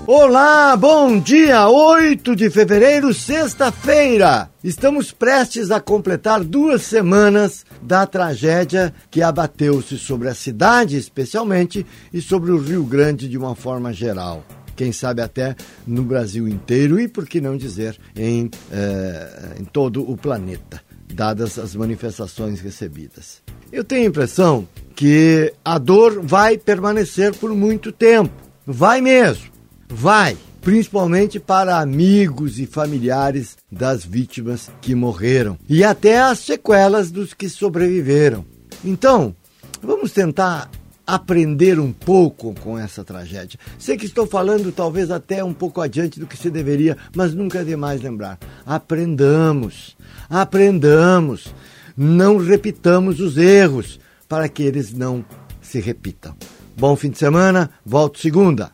Olá, bom dia, 8 de fevereiro, sexta-feira. Estamos prestes a completar 2 semanas da tragédia que abateu-se sobre a cidade, especialmente, e sobre o Rio Grande de uma forma geral. Quem sabe até no Brasil inteiro e, por que não dizer, em todo o planeta, dadas as manifestações recebidas. Eu tenho a impressão que a dor vai permanecer por muito tempo. Vai mesmo. Vai, principalmente para amigos e familiares das vítimas que morreram e até as sequelas dos que sobreviveram. Então, vamos tentar aprender um pouco com essa tragédia. Sei que estou falando talvez até um pouco adiante do que se deveria, mas nunca é demais lembrar. Aprendamos, não repitamos os erros para que eles não se repitam. Bom fim de semana, volto segunda.